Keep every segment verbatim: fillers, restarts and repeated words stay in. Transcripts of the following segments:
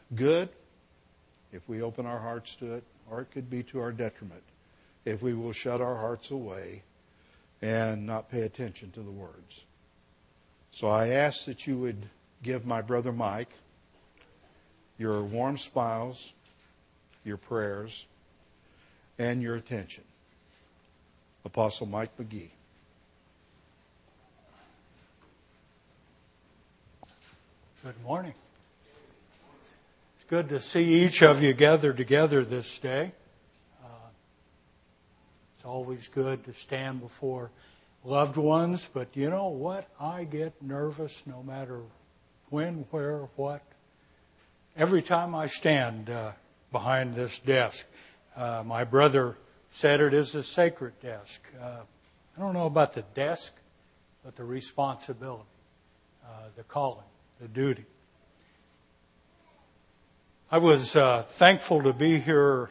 good if we open our hearts to it, or it could be to our detriment if we will shut our hearts away and not pay attention to the words. So I ask that you would give my brother Mike your warm smiles, your prayers, and your attention. Apostle Mike McGee. Good morning. It's good to see each of you gathered together this day. Uh, it's always good to stand before loved ones, but you know what? I get nervous no matter when, where, what. Every time I stand uh, behind this desk. Uh, my brother said it is a sacred desk. Uh, I don't know about the desk, but the responsibility, uh, the calling, the duty. I was uh, thankful to be here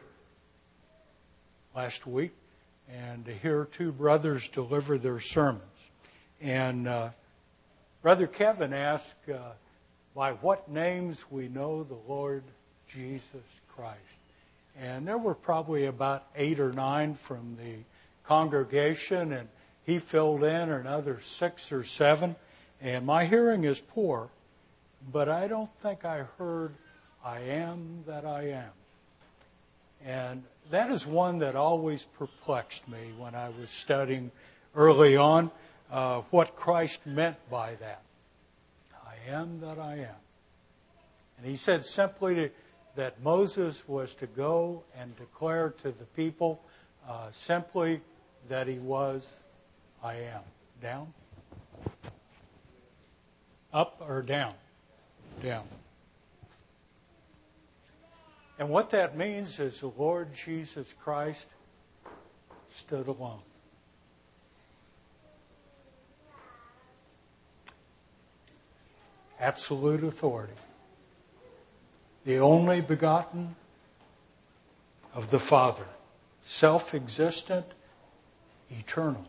last week and to hear two brothers deliver their sermons. And uh, Brother Kevin asked uh, by what names we know the Lord Jesus Christ. And there were probably about eight or nine from the congregation, and he filled in another six or seven. And my hearing is poor, but I don't think I heard, I am that I am. And that is one that always perplexed me when I was studying early on uh, what Christ meant by that. I am that I am. And he said simply to, that Moses was to go and declare to the people uh, simply that he was, I am. Down? Up or down? Down. And what that means is the Lord Jesus Christ stood alone. Absolute authority. The only begotten of the Father. Self-existent, eternal.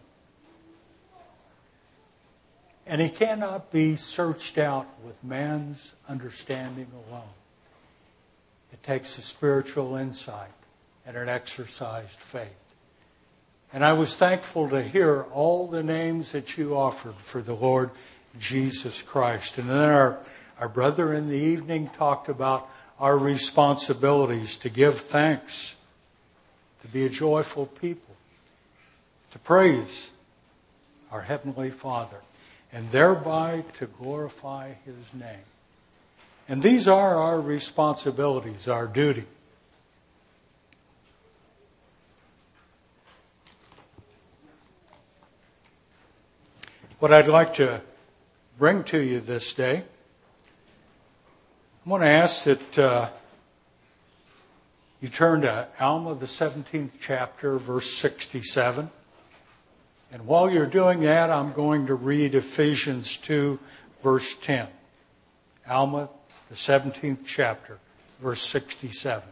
And he cannot be searched out with man's understanding alone. It takes a spiritual insight and an exercised faith. And I was thankful to hear all the names that you offered for the Lord Jesus Christ. And then our, our brother in the evening talked about our responsibilities to give thanks, to be a joyful people, to praise our Heavenly Father, and thereby to glorify His name. And these are our responsibilities, our duty. What I'd like to bring to you this day, I want to ask that uh, you turn to Alma, the seventeenth chapter, verse sixty-seven. And while you're doing that, I'm going to read Ephesians two, verse ten. Alma, the seventeenth chapter, verse sixty-seven.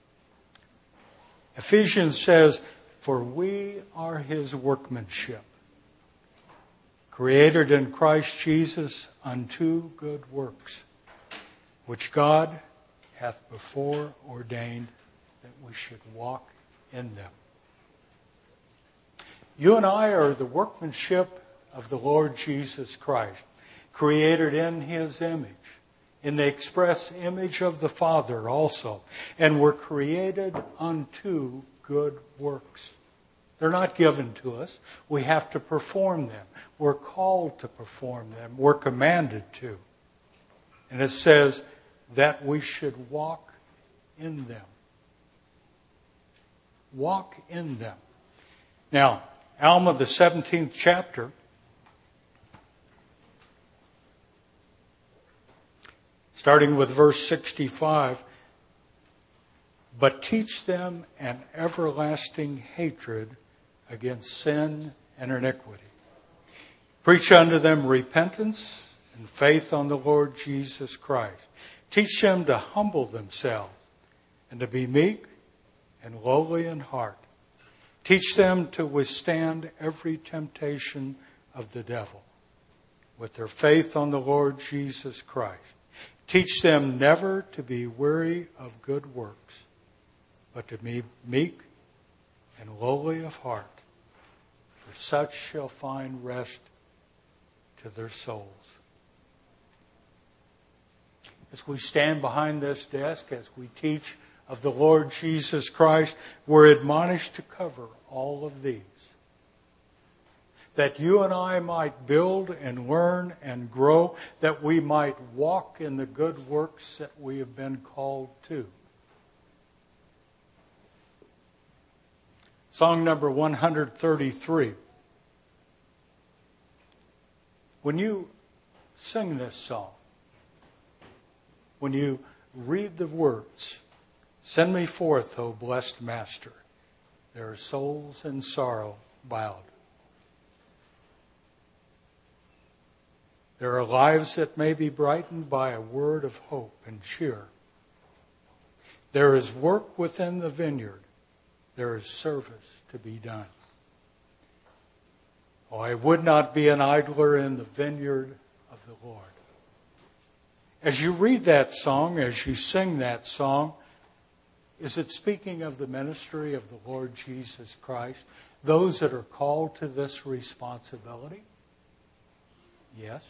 Ephesians says, "For we are His workmanship, created in Christ Jesus unto good works, which God hath before ordained that we should walk in them." You and I are the workmanship of the Lord Jesus Christ, created in His image, in the express image of the Father also. And we're created unto good works. They're not given to us. We have to perform them. We're called to perform them. We're commanded to. And it says that we should walk in them. Walk in them. Now, Alma, the seventeenth chapter, starting with verse sixty-five, "But teach them an everlasting hatred against sin and iniquity. Preach unto them repentance and faith on the Lord Jesus Christ. Teach them to humble themselves and to be meek and lowly in heart. Teach them to withstand every temptation of the devil with their faith on the Lord Jesus Christ. Teach them never to be weary of good works, but to be meek and lowly of heart, for such shall find rest to their souls. As we stand behind this desk, as we teach of the Lord Jesus Christ, we're admonished to cover all of these. That you and I might build and learn and grow, that we might walk in the good works that we have been called to. Song number one hundred thirty-three. When you sing this song, when you read the words, "Send me forth, O blessed Master, there are souls in sorrow bowed. There are lives that may be brightened by a word of hope and cheer. There is work within the vineyard. There is service to be done. Oh, I would not be an idler in the vineyard of the Lord." As you read that song, as you sing that song, is it speaking of the ministry of the Lord Jesus Christ? Those that are called to this responsibility? Yes.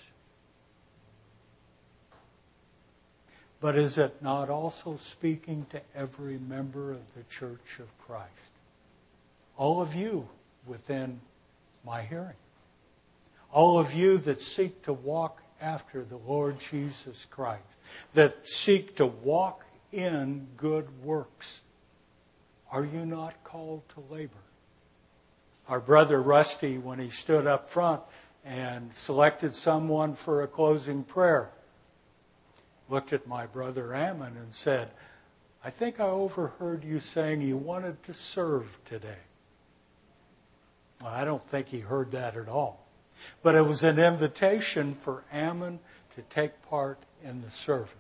But is it not also speaking to every member of the Church of Christ? All of you within my hearing. All of you that seek to walk after the Lord Jesus Christ, that seek to walk in good works. Are you not called to labor? Our brother Rusty, when he stood up front and selected someone for a closing prayer, looked at my brother Ammon and said, "I think I overheard you saying you wanted to serve today." Well, I don't think he heard that at all. But it was an invitation for Ammon to take part in the service.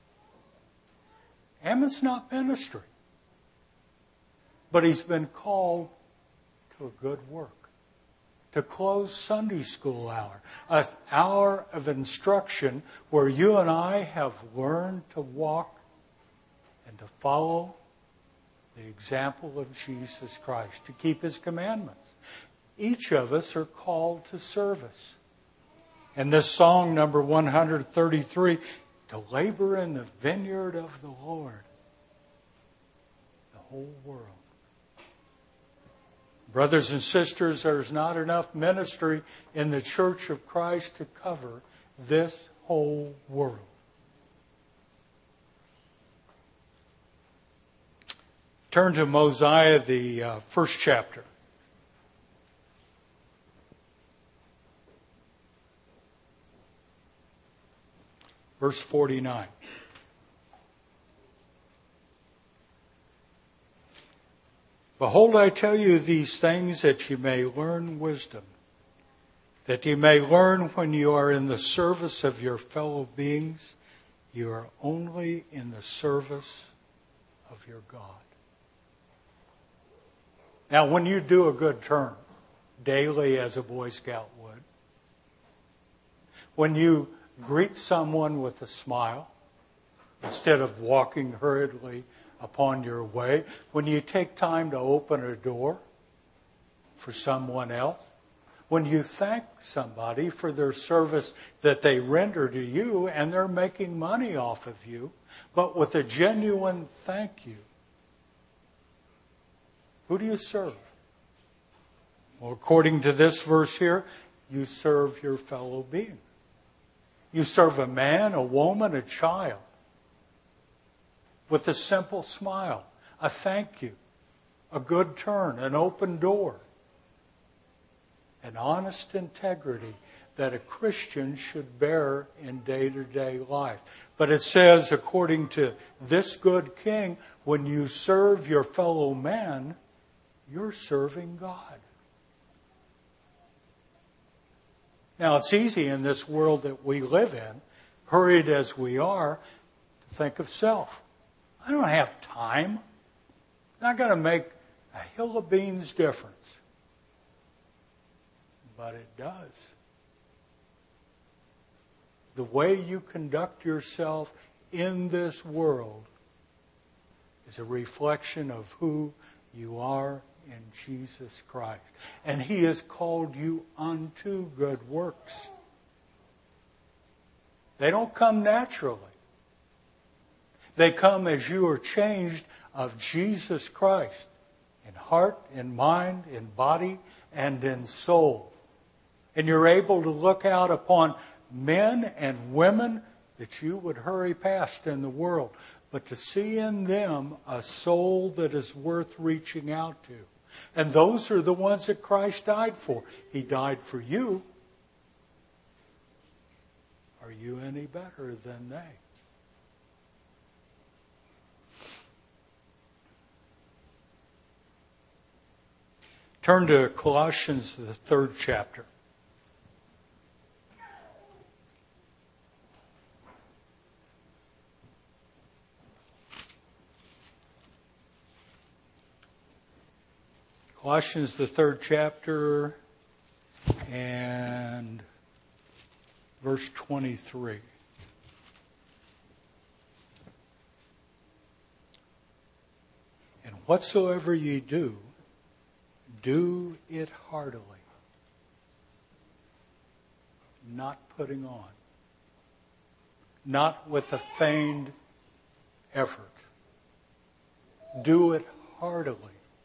Ammon's not ministry, but he's been called to a good work. To close Sunday school hour, an hour of instruction where you and I have learned to walk and to follow the example of Jesus Christ, to keep His commandments. Each of us are called to service. And this song, number one hundred thirty-three, to labor in the vineyard of the Lord, the whole world. Brothers and sisters, there's not enough ministry in the Church of Christ to cover this whole world. Turn to Mosiah, the uh, first chapter. Verse forty-nine. "Behold, I tell you these things that you may learn wisdom, that you may learn when you are in the service of your fellow beings, you are only in the service of your God." Now, when you do a good turn, daily as a Boy Scout would, when you greet someone with a smile instead of walking hurriedly upon your way, when you take time to open a door for someone else, when you thank somebody for their service that they render to you and they're making money off of you, but with a genuine thank you, who do you serve? Well, according to this verse here, you serve your fellow being. You serve a man, a woman, a child with a simple smile, a thank you, a good turn, an open door, an honest integrity that a Christian should bear in day-to-day life. But it says, according to this good king, when you serve your fellow man, you're serving God. Now, it's easy in this world that we live in, hurried as we are, to think of self. I don't have time. Not going to make a hill of beans difference. But it does. The way you conduct yourself in this world is a reflection of who you are in Jesus Christ. And He has called you unto good works. They don't come naturally. They come as you are changed of Jesus Christ in heart, in mind, in body, and in soul. And you're able to look out upon men and women that you would hurry past in the world, but to see in them a soul that is worth reaching out to. And those are the ones that Christ died for. He died for you. Are you any better than they? Turn to Colossians, the third chapter. Colossians, the third chapter, and verse twenty-three. And whatsoever ye do, do it heartily, not putting on, not with a feigned effort. Do it heartily,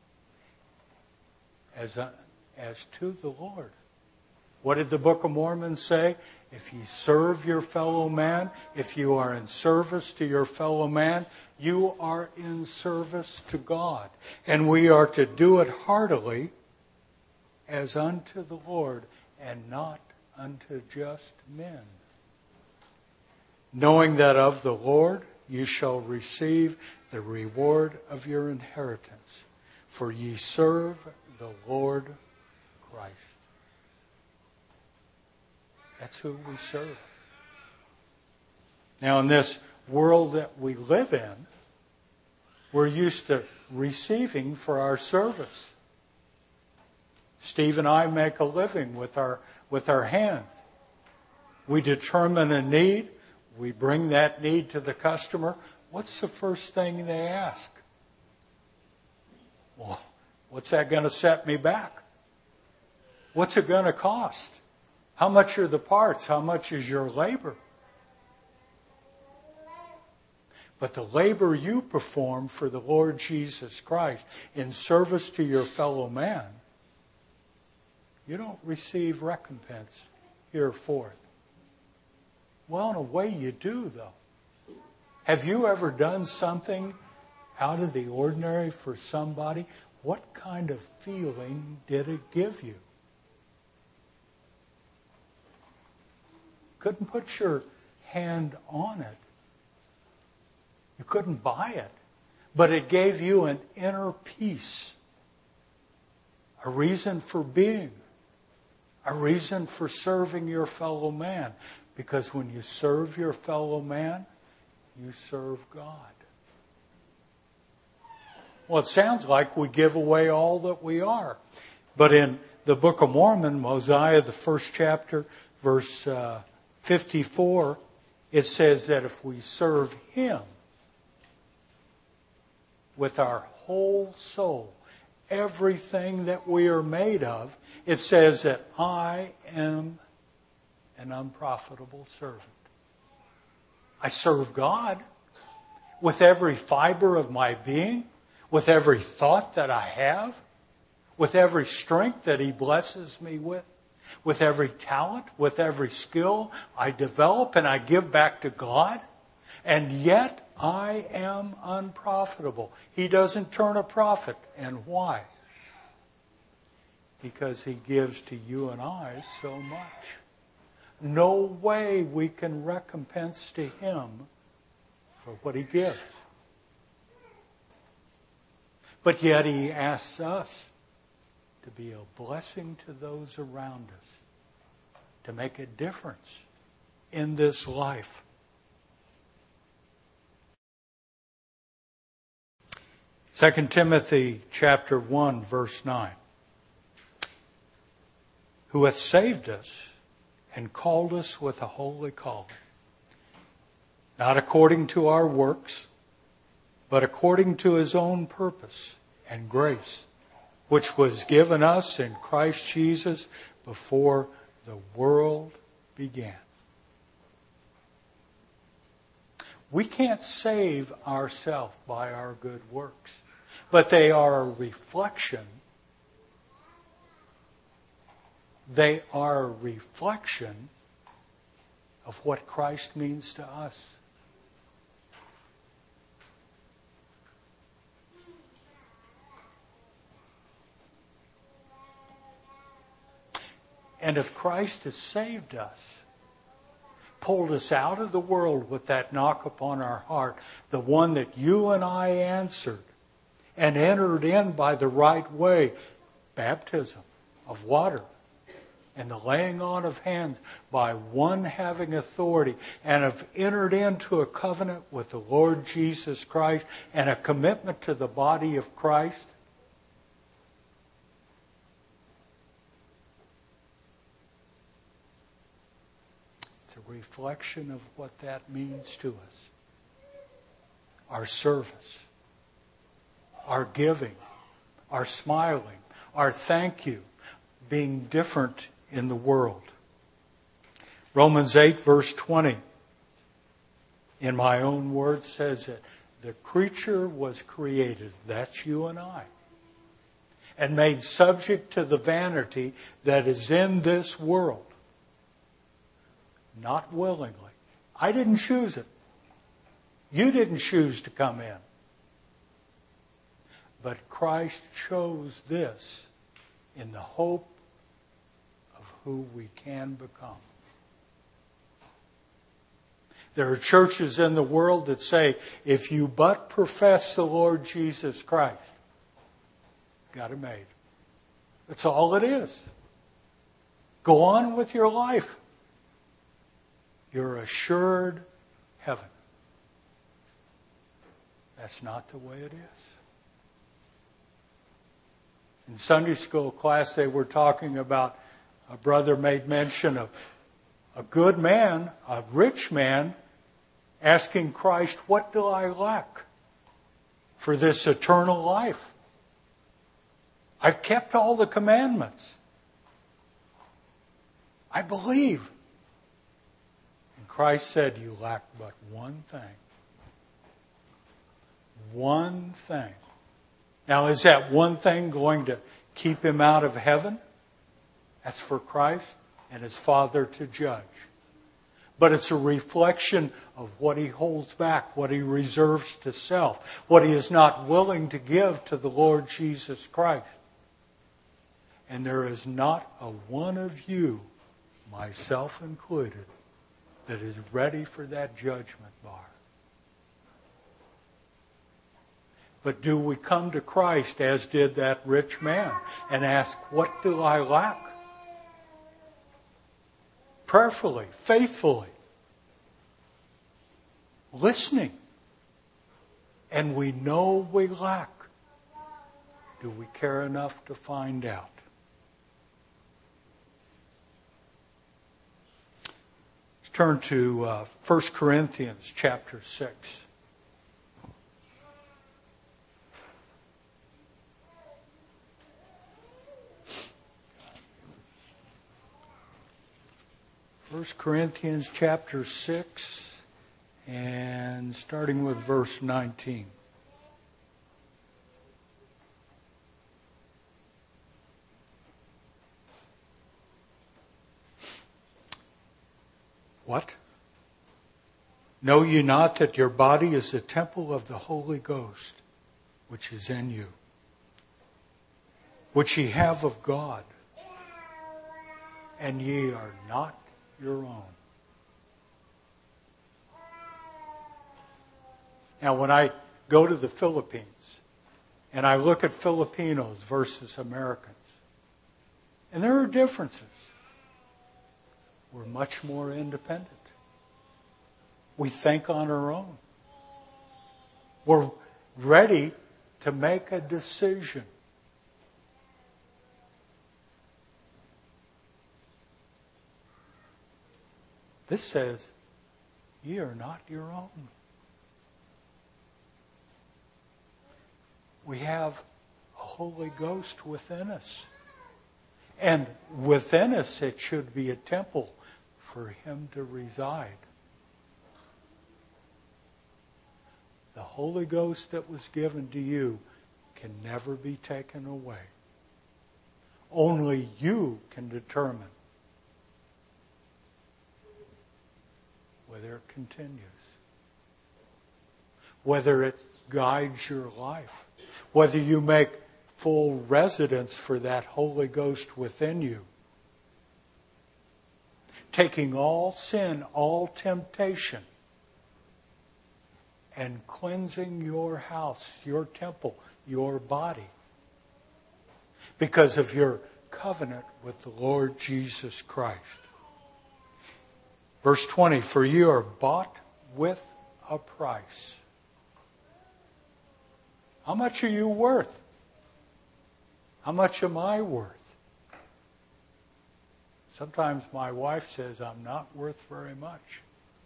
as a, as to the Lord. What did the Book of Mormon say? If you serve your fellow man, if you are in service to your fellow man, you are in service to God. And we are to do it heartily as unto the Lord and not unto just men. Knowing that of the Lord you shall receive the reward of your inheritance. For ye serve the Lord Christ. That's who we serve. Now, in this world that we live in, we're used to receiving for our service. Steve and I make a living with our with our hand. We determine a need. We bring that need to the customer. What's the first thing they ask? Well, what's that going to set me back? What's it going to cost? How much are the parts? How much is your labor? But the labor you perform for the Lord Jesus Christ in service to your fellow man, you don't receive recompense here for it. Well, in a way you do, though. Have you ever done something out of the ordinary for somebody? What kind of feeling did it give you? Couldn't put your hand on it. You couldn't buy it. But it gave you an inner peace. A reason for being. A reason for serving your fellow man. Because when you serve your fellow man, you serve God. Well, it sounds like we give away all that we are. But in the Book of Mormon, Mosiah, the first chapter, verse uh, fifty-four, it says that if we serve Him with our whole soul, everything that we are made of, it says that I am an unprofitable servant. I serve God with every fiber of my being, with every thought that I have, with every strength that He blesses me with, with every talent, with every skill I develop and I give back to God. And yet I am unprofitable. He doesn't turn a profit. And why? Because He gives to you and I so much. No way we can recompense to Him for what He gives. But yet He asks us to be a blessing to those around us, to make a difference in this life. Second Timothy chapter one, verse nine. Who hath saved us and called us with a holy calling. not according to our works, but according to His own purpose and grace, which was given us in Christ Jesus before the world began. We can't save ourselves by our good works, but they are a reflection. They are a reflection of what Christ means to us. And if Christ has saved us, pulled us out of the world with that knock upon our heart, the one that you and I answered, and entered in by the right way, baptism of water, and the laying on of hands by one having authority, and have entered into a covenant with the Lord Jesus Christ and a commitment to the body of Christ, it's a reflection of what that means to us. Our service, our giving, our smiling, our thank you, being different in the world. Romans eight verse twenty, in my own words, says that the creature was created, that's you and I, and made subject to the vanity that is in this world. Not willingly. I didn't choose it. You didn't choose to come in. But Christ chose this in the hope of who we can become. There are churches in the world that say, if you but profess the Lord Jesus Christ, got it made. That's all it is. Go on with your life. You're assured heaven. That's not the way it is. In Sunday school class, they were talking about, a brother made mention of a good man, a rich man, asking Christ, what do I lack for this eternal life? I've kept all the commandments. I believe. And Christ said, you lack but one thing. One thing. Now, is that one thing going to keep him out of heaven? That's for Christ and His Father to judge. But it's a reflection of what He holds back, what He reserves to self, what He is not willing to give to the Lord Jesus Christ. And there is not a one of you, myself included, that is ready for that judgment bar. But do we come to Christ as did that rich man and ask, what do I lack? Prayerfully, faithfully, listening. And we know we lack. Do we care enough to find out? Let's turn to uh, First Corinthians chapter six. First Corinthians chapter six, and starting with verse nineteen. What? Know ye not that your body is the temple of the Holy Ghost, which is in you, which ye have of God, and ye are not your own. Now, when I go to the Philippines and I look at Filipinos versus Americans, and there are differences. We're much more independent. We think on our own. We're ready to make a decision. This says, ye are not your own. We have a Holy Ghost within us. And within us it should be a temple for Him to reside. The Holy Ghost that was given to you can never be taken away. Only you can determine whether it continues, whether it guides your life, whether you make full residence for that Holy Ghost within you, taking all sin, all temptation, and cleansing your house, your temple, your body, because of your covenant with the Lord Jesus Christ. Verse twenty, for you are bought with a price. How much are you worth? How much am I worth? Sometimes my wife says I'm not worth very much.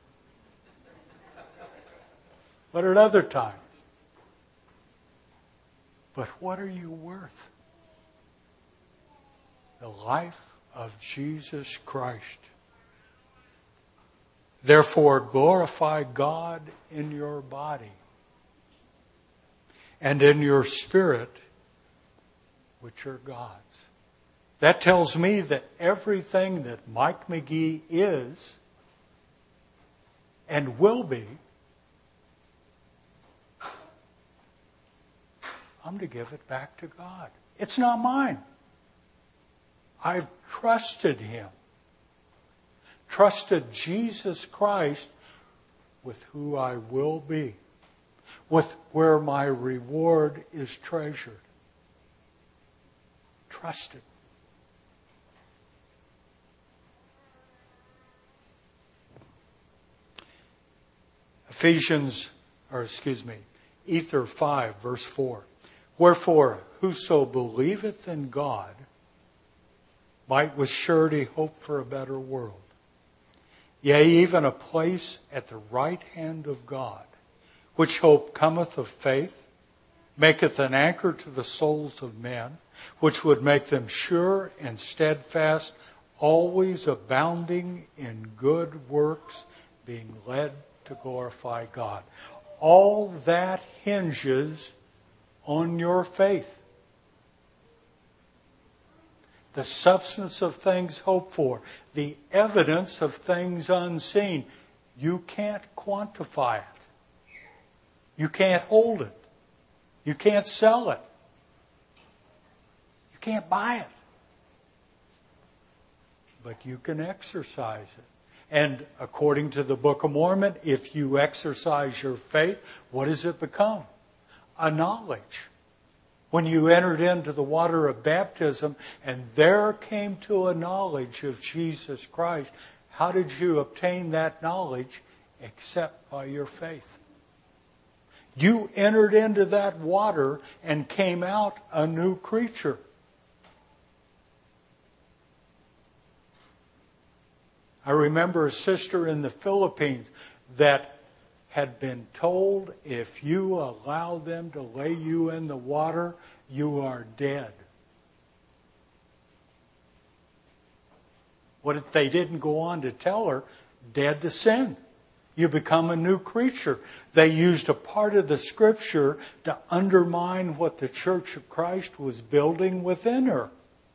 But at other times. But what are you worth? The life of Jesus Christ. Therefore, glorify God in your body and in your spirit, which are God's. That tells me that everything that Mike McGee is and will be, I'm to give it back to God. It's not mine. I've trusted Him. Trusted Jesus Christ with who I will be. With where my reward is treasured. Trusted. Ephesians, or excuse me, Ether five, verse four. Wherefore, whoso believeth in God might with surety hope for a better world. Yea, even a place at the right hand of God, which hope cometh of faith, maketh an anchor to the souls of men, which would make them sure and steadfast, always abounding in good works, being led to glorify God. All that hinges on your faith. The substance of things hoped for. The evidence of things unseen. You can't quantify it. You can't hold it. You can't sell it. You can't buy it. But you can exercise it. And according to the Book of Mormon, if you exercise your faith, what does it become? A knowledge. When you entered into the water of baptism and there came to a knowledge of Jesus Christ, how did you obtain that knowledge except by your faith? You entered into that water and came out a new creature. I remember a sister in the Philippines that had been told, if you allow them to lay you in the water, you are dead. What if they didn't go on to tell her, dead to sin? You become a new creature. They used a part of the Scripture to undermine what the Church of Christ was building within her.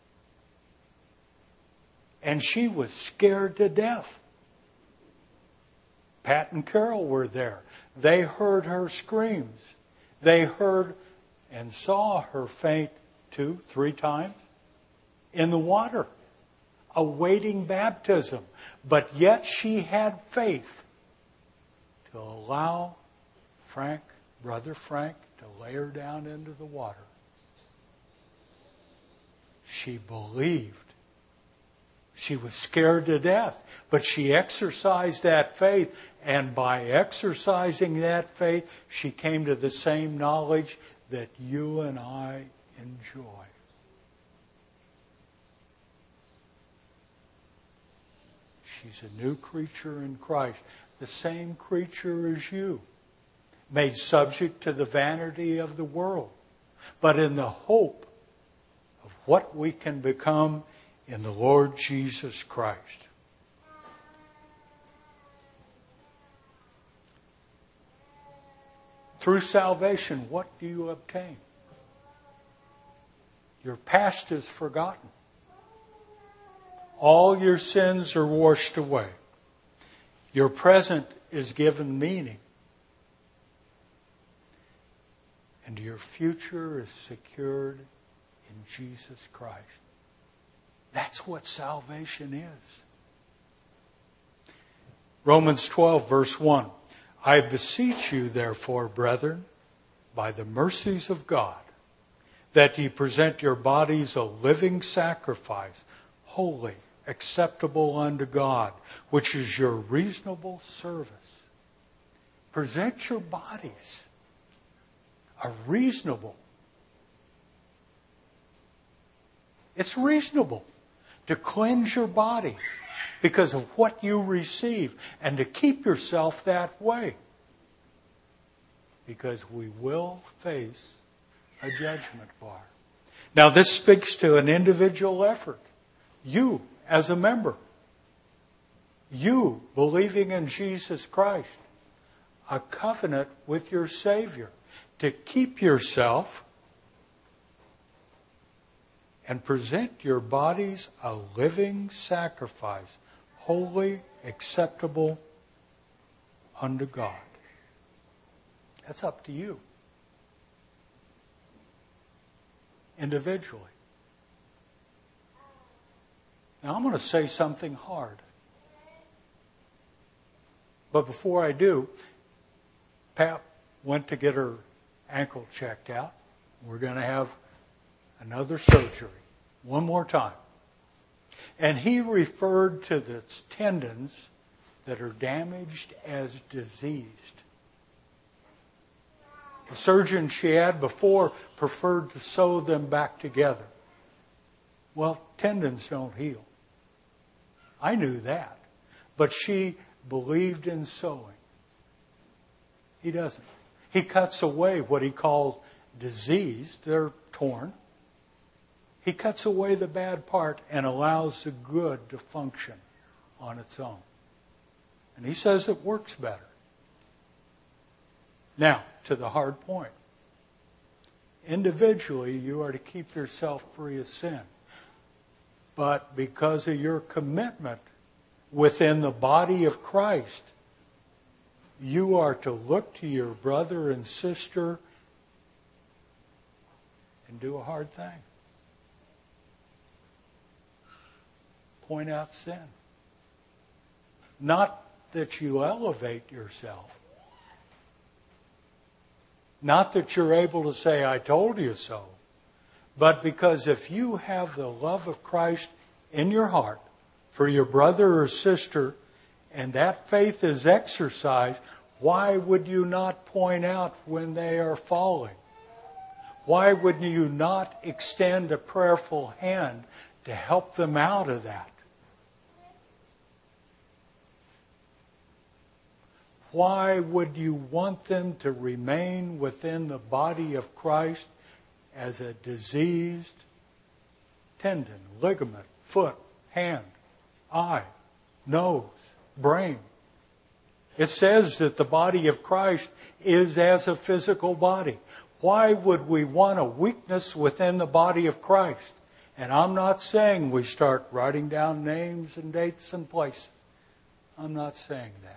And she was scared to death. Pat and Carol were there. They heard her screams. They heard and saw her faint two, three times in the water, awaiting baptism. But yet she had faith to allow Frank, Brother Frank, to lay her down into the water. She believed. She was scared to death, but she exercised that faith, and by exercising that faith, she came to the same knowledge that you and I enjoy. She's a new creature in Christ. the same creature as you, made subject to the vanity of the world, but in the hope of what we can become in the Lord Jesus Christ. Through salvation, what do you obtain? Your past is forgotten. All your sins are washed away. Your present is given meaning. And your future is secured in Jesus Christ. That's what salvation is. Romans twelve, verse one. I beseech you, therefore, brethren, by the mercies of God, that ye present your bodies a living sacrifice, holy, acceptable unto God, which is your reasonable service. Present your bodies a reasonable. It's reasonable to cleanse your body because of what you receive and to keep yourself that way. Because we will face a judgment bar. Now this speaks to an individual effort. You as a member. You believing in Jesus Christ. A covenant with your Savior. To keep yourself and present your bodies a living sacrifice, holy, acceptable unto God. That's up to you. Individually. Now I'm going to say something hard. But before I do, Pat went to get her ankle checked out. We're going to have another surgery. One more time. And he referred to the tendons that are damaged as diseased. The surgeon she had before preferred to sew them back together. Well, tendons don't heal. I knew that. But she believed in sewing. He doesn't. He cuts away what he calls diseased. They're torn. He cuts away the bad part and allows the good to function on its own. And he says it works better. Now, to the hard point. Individually, you are to keep yourself free of sin. But because of your commitment within the body of Christ, you are to look to your brother and sister and do a hard thing. Point out sin. Not that you elevate yourself. Not that you're able to say, I told you so. But because if you have the love of Christ in your heart for your brother or sister, and that faith is exercised, why would you not point out when they are falling? Why would you not extend a prayerful hand to help them out of that? Why would you want them to remain within the body of Christ as a diseased tendon, ligament, foot, hand, eye, nose, brain? It says that the body of Christ is as a physical body. Why would we want a weakness within the body of Christ? And I'm not saying we start writing down names and dates and places. I'm not saying that.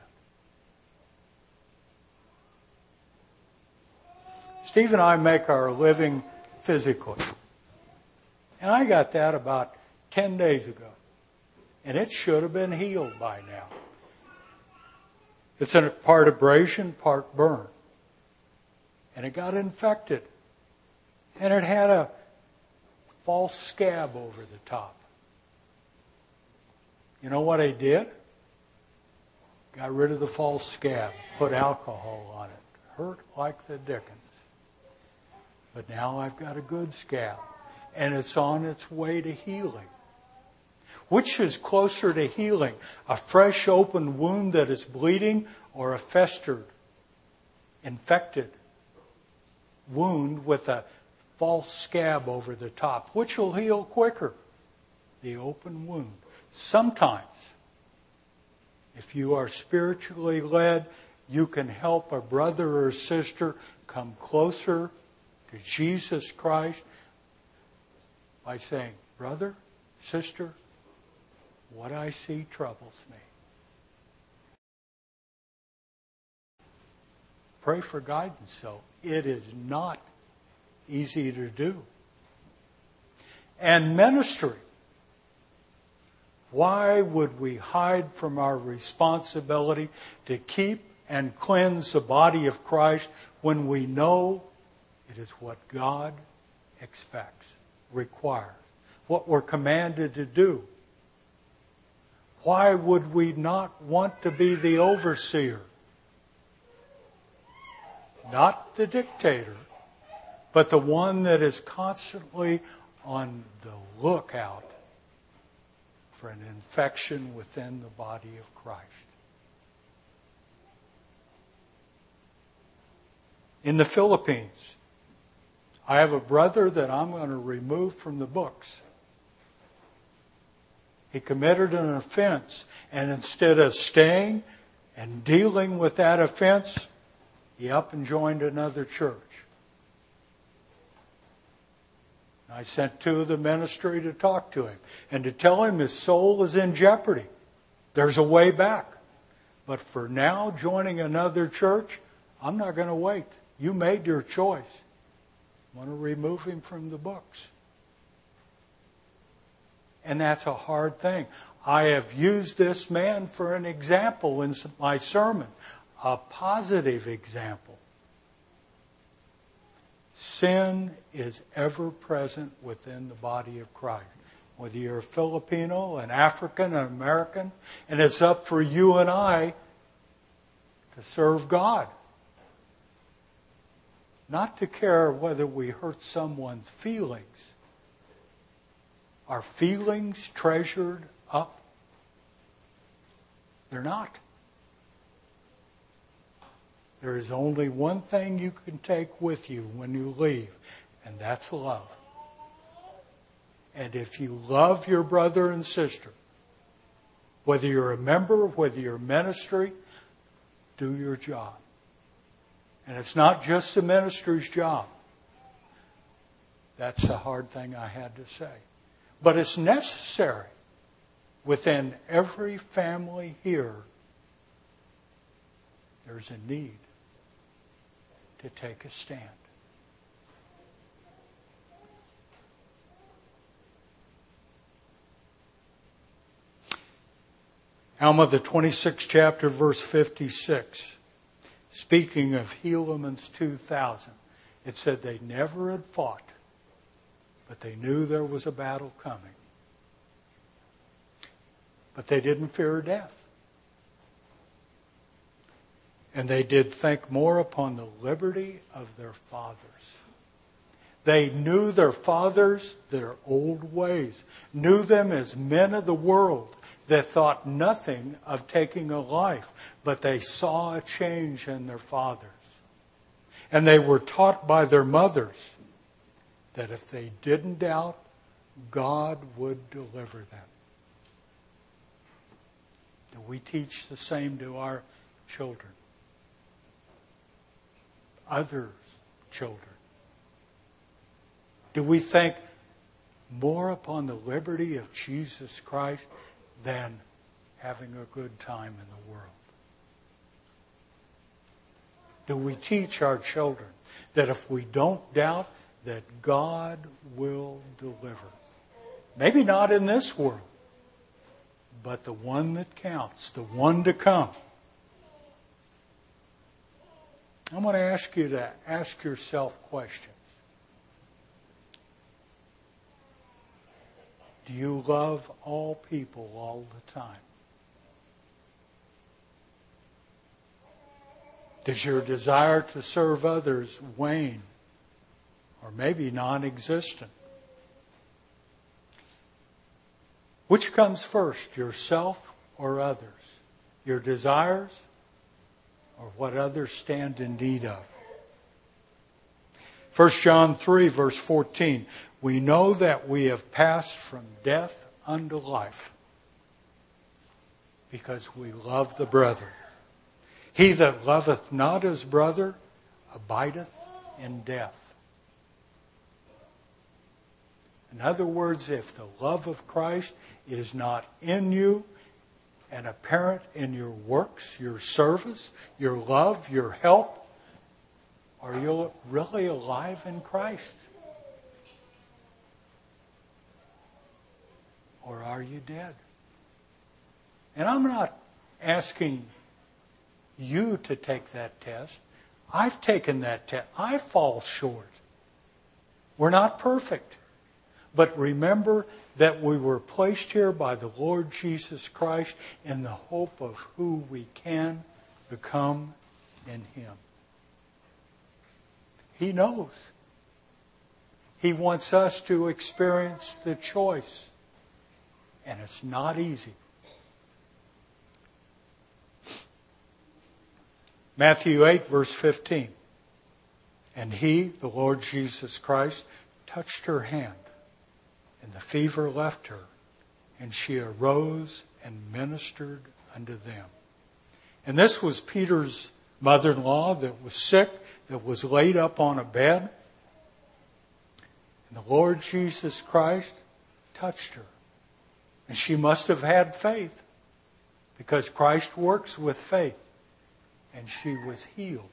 Steve and I make our living physically. And I got that about ten days ago. And it should have been healed by now. It's a part abrasion, part burn. And it got infected. And it had a false scab over the top. You know what I did? Got rid of the false scab. Put alcohol on it. Hurt like the dickens. But now I've got a good scab. And it's on its way to healing. Which is closer to healing? A fresh open wound that is bleeding, or a festered, infected wound with a false scab over the top? Which will heal quicker? The open wound. Sometimes, if you are spiritually led, you can help a brother or sister come closer to Jesus Christ by saying, brother, sister, what I see troubles me. Pray for guidance, though. It is not easy to do. And ministry. Why would we hide from our responsibility to keep and cleanse the body of Christ when we know it is what God expects, requires, what we're commanded to do? Why would we not want to be the overseer? Not the dictator, but the one that is constantly on the lookout for an infection within the body of Christ. In the Philippines, I have a brother that I'm going to remove from the books. He committed an offense, and instead of staying and dealing with that offense, he up and joined another church. I sent two of the ministry to talk to him and to tell him his soul is in jeopardy. There's a way back. But for now, joining another church, I'm not going to wait. You made your choice. I want to remove him from the books. And that's a hard thing. I have used this man for an example in my sermon. A positive example. Sin is ever present within the body of Christ. Whether you're a Filipino, an African, an American, and it's up for you and I to serve God. Not to care whether we hurt someone's feelings. Are feelings treasured up? They're not. There is only one thing you can take with you when you leave, and that's love. And if you love your brother and sister, whether you're a member, whether you're ministry, do your job. And it's not just the ministry's job. That's the hard thing I had to say. But it's necessary within every family here. There's a need to take a stand. Alma, the twenty-sixth chapter, verse fifty-six. Speaking of Helaman's two thousand, it said they never had fought, but they knew there was a battle coming. But they didn't fear death. And they did think more upon the liberty of their fathers. They knew their fathers, their old ways, knew them as men of the world that thought nothing of taking a life, but they saw a change in their fathers. And they were taught by their mothers that if they didn't doubt, God would deliver them. Do we teach the same to our children? Others' children? Do we think more upon the liberty of Jesus Christ than having a good time in the world? Do we teach our children that if we don't doubt, that God will deliver? Maybe not in this world, but the one that counts, the one to come. I'm going to ask you to ask yourself questions. Do you love all people all the time? Does your desire to serve others wane or maybe non-existent? Which comes first, yourself or others? Your desires or what others stand in need of? First John three, verse fourteen. We know that we have passed from death unto life because we love the brethren. He that loveth not his brother abideth in death. In other words, if the love of Christ is not in you and apparent in your works, your service, your love, your help, are you really alive in Christ? Or are you dead? And I'm not asking you to take that test. I've taken that test. I fall short. We're not perfect. But remember that we were placed here by the Lord Jesus Christ in the hope of who we can become in Him. He knows. He wants us to experience the choice. And it's not easy. Matthew eight, verse fifteen. And He, the Lord Jesus Christ, touched her hand, and the fever left her, and she arose and ministered unto them. And this was Peter's mother-in-law that was sick, that was laid up on a bed. And the Lord Jesus Christ touched her. And she must have had faith, because Christ works with faith. And she was healed.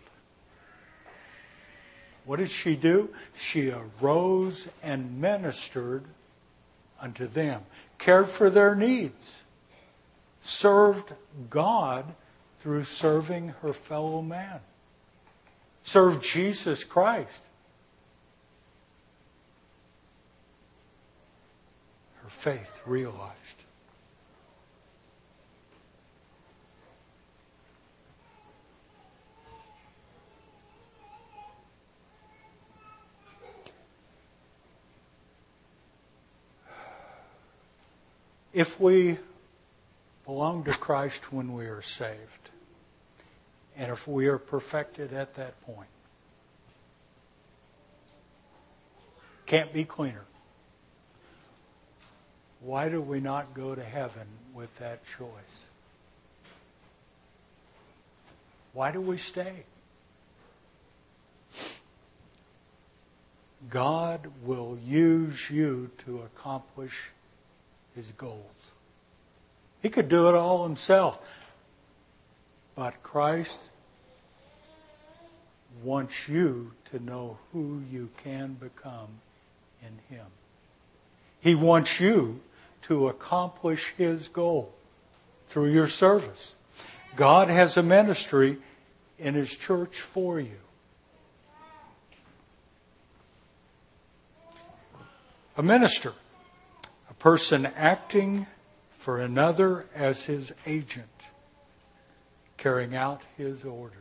What did she do? She arose and ministered unto them, cared for their needs, served God through serving her fellow man, served Jesus Christ. Her faith realized. If we belong to Christ when we are saved, and if we are perfected at that point, can't be cleaner. Why do we not go to heaven with that choice? Why do we stay? God will use you to accomplish His goals. He could do it all Himself. But Christ wants you to know who you can become in Him. He wants you to accomplish His goal through your service. God has a ministry in His church for you. A minister, a person acting for another as his agent, carrying out his orders.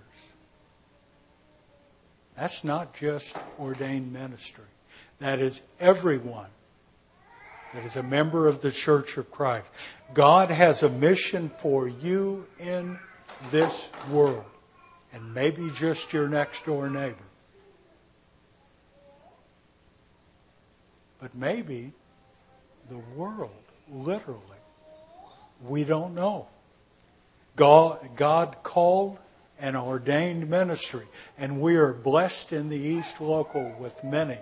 That's not just ordained ministry. That is everyone that is a member of the Church of Christ. God has a mission for you in this world, and maybe just your next door neighbor. But maybe the world, literally. We don't know. God, God called an ordained ministry, and we are blessed in the East Local with many.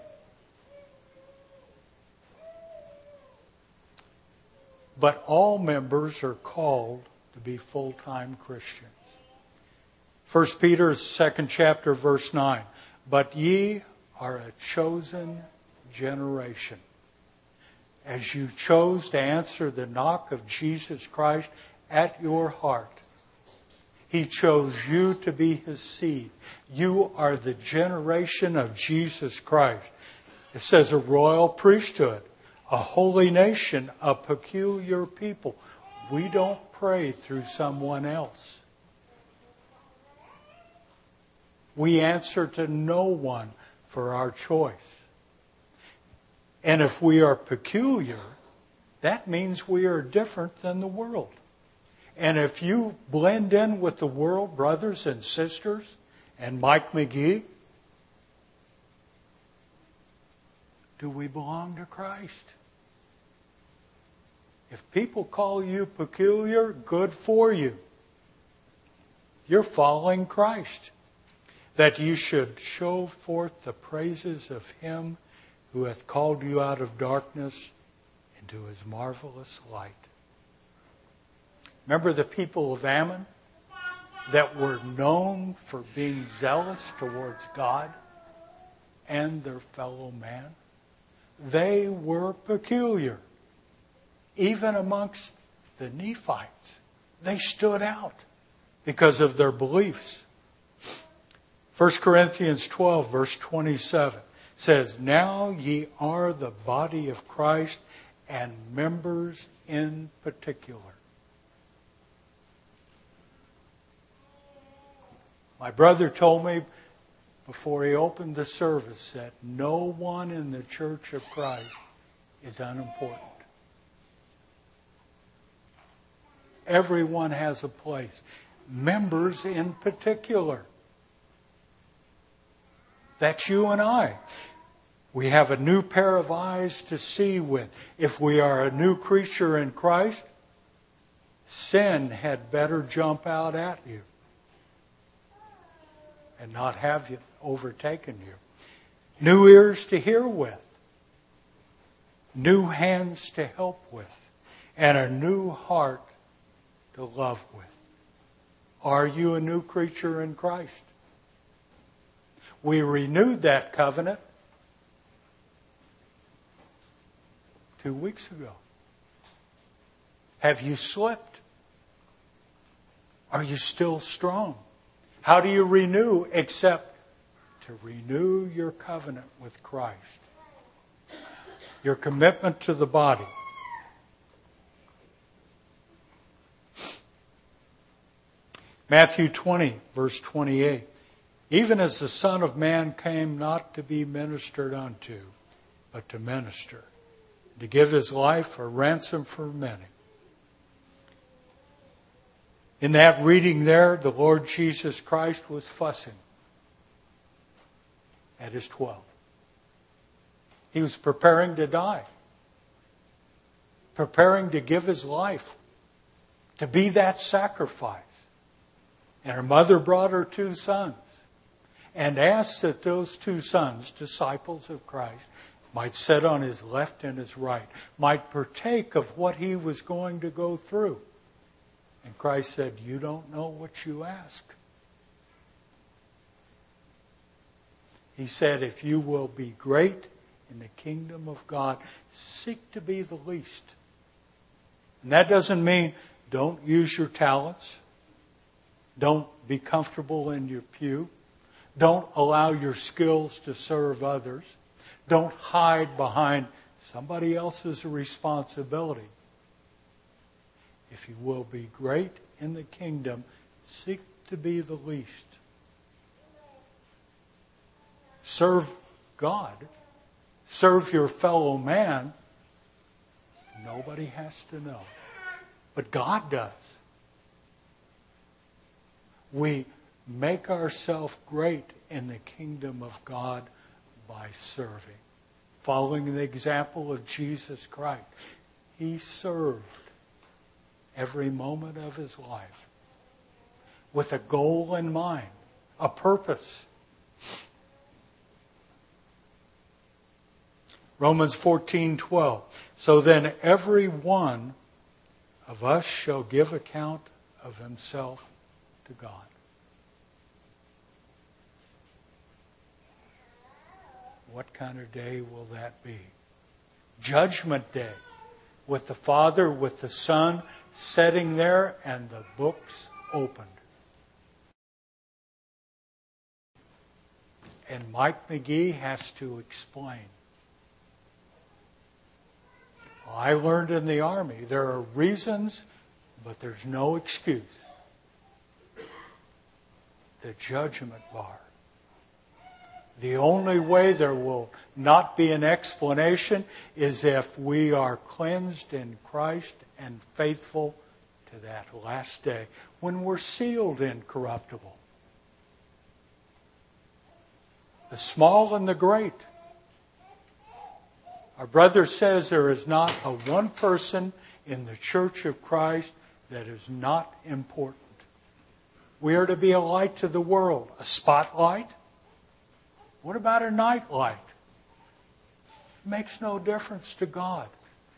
But all members are called to be full-time Christians. First Peter, second chapter, verse nine. But ye are a chosen generation, as you chose to answer the knock of Jesus Christ at your heart. He chose you to be His seed. You are the generation of Jesus Christ. It says a royal priesthood, a holy nation, a peculiar people. We don't pray through someone else. We answer to no one for our choice. And if we are peculiar, that means we are different than the world. And if you blend in with the world, brothers and sisters, and Mike McGee, do we belong to Christ? If people call you peculiar, good for you. You're following Christ. That you should show forth the praises of Him who hath called you out of darkness into His marvelous light. Remember the people of Ammon that were known for being zealous towards God and their fellow man? They were peculiar. Even amongst the Nephites, they stood out because of their beliefs. First Corinthians twelve, verse twenty-seven says, "Now ye are the body of Christ, and members in particular." My brother told me before he opened the service that no one in the Church of Christ is unimportant. Everyone has a place. Members in particular. That's you and I. We have a new pair of eyes to see with. If we are a new creature in Christ, sin had better jump out at you and not have you overtaken you. New ears to hear with. New hands to help with. And a new heart to love with. Are you a new creature in Christ? We renewed that covenant two weeks ago. Have you slipped? Are you still strong? How do you renew except to renew your covenant with Christ? Your commitment to the body. Matthew twenty, verse twenty-eight. "Even as the Son of Man came not to be ministered unto, but to minister, to give His life a ransom for many." In that reading there, the Lord Jesus Christ was fussing at His twelve. He was preparing to die. Preparing to give His life. To be that sacrifice. And her mother brought her two sons. And asked that those two sons, disciples of Christ, might sit on His left and His right. Might partake of what He was going to go through. And Christ said, "You don't know what you ask." He said, "If you will be great in the kingdom of God, seek to be the least." And that doesn't mean don't use your talents. Don't be comfortable in your pew. Don't allow your skills to serve others. Don't hide behind somebody else's responsibility. If you will be great in the kingdom, seek to be the least. Serve God. Serve your fellow man. Nobody has to know. But God does. We make ourselves great in the kingdom of God by serving. Following the example of Jesus Christ. He served every moment of His life with a goal in mind, a purpose. Romans fourteen twelve. "So then every one of us shall give account of himself to God." What kind of day will that be? Judgment Day. With the Father, with the Son, sitting there and the books opened. And Mike McGee has to explain. Well, I learned in the Army, there are reasons, but there's no excuse. The judgment bar. The only way there will not be an explanation is if we are cleansed in Christ and faithful to that last day when we're sealed incorruptible. The small and the great. Our brother says there is not a one person in the church of Christ that is not important. We are to be a light to the world, a spotlight. What about a night light? It makes no difference to God.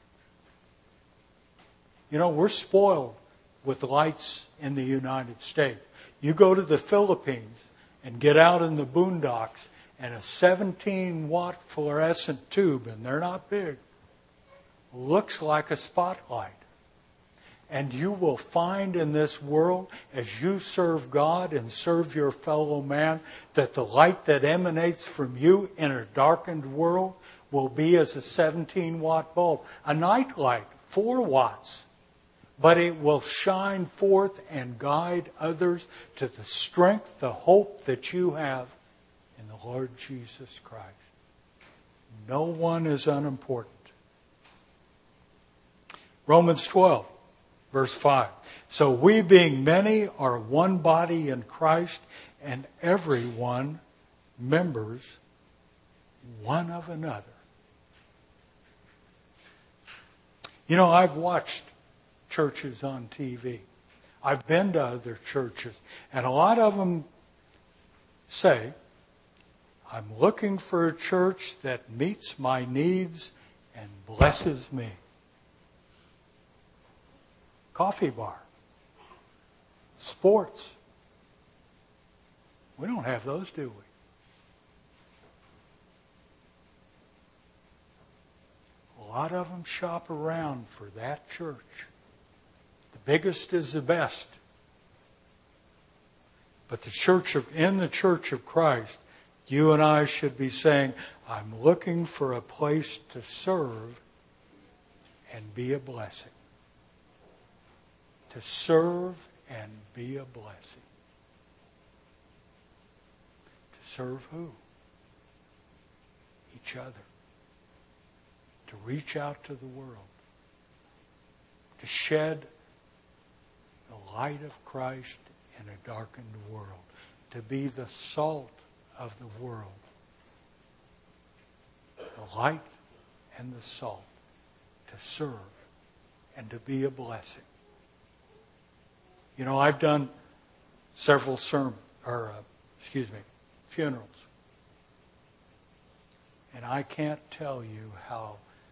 You know, we're spoiled with lights in the United States. You go to the Philippines and get out in the boondocks, and a seventeen watt fluorescent tube, and they're not big, looks like a spotlight. And you will find in this world, as you serve God and serve your fellow man, that the light that emanates from you in a darkened world will be as a seventeen watt bulb. A night light, four watts. But it will shine forth and guide others to the strength, the hope that you have in the Lord Jesus Christ. No one is unimportant. Romans twelve, verse five. So we being many are one body in Christ, and everyone members one of another. You know, I've watched churches on T V. I've been to other churches, and a lot of them say, I'm looking for a church that meets my needs and blesses me. Coffee bar. Sports. We don't have those, do we? A lot of them shop around for that church. The biggest is the best. But the church of, in the church of Christ, you and I should be saying, I'm looking for a place to serve and be a blessing. To serve and be a blessing. To serve who? Each other. To reach out to the world. To shed the light of Christ in a darkened world. To be the salt of the world. The light and the salt. To serve and to be a blessing. You know, I've done several sermons, or uh, excuse me, funerals. And I can't tell you how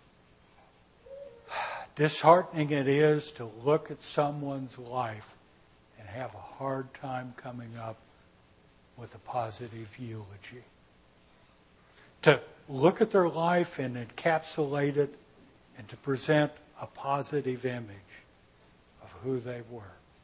disheartening it is to look at someone's life and have a hard time coming up with a positive eulogy. To look at their life and encapsulate it and to present a positive image of who they were.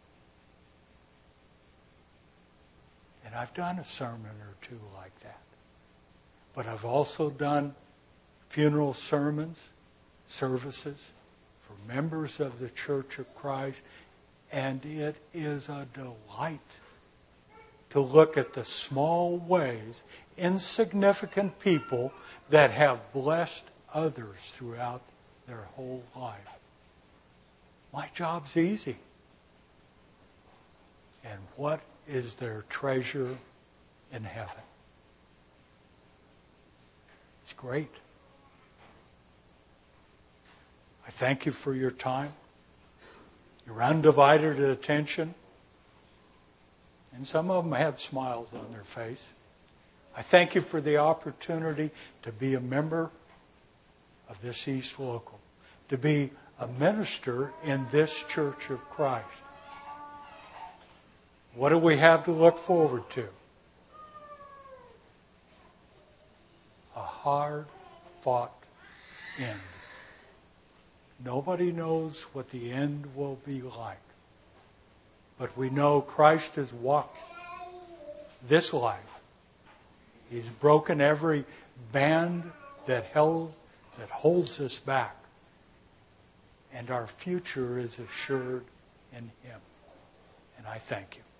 And I've done a sermon or two like that. But I've also done funeral sermons, services for members of the Church of Christ. And it is a delight to look at the small ways, insignificant people that have blessed others throughout their whole life. My job's easy. And what is their treasure in heaven? It's great. I thank you for your time, your undivided attention. And some of them had smiles on their face. I thank you for the opportunity to be a member of this East Local, to be a minister in this Church of Christ. What do we have to look forward to? A hard-fought end. Nobody knows what the end will be like. But we know Christ has walked this life. He's broken every band that held, that holds us back. And our future is assured in Him. And I thank you.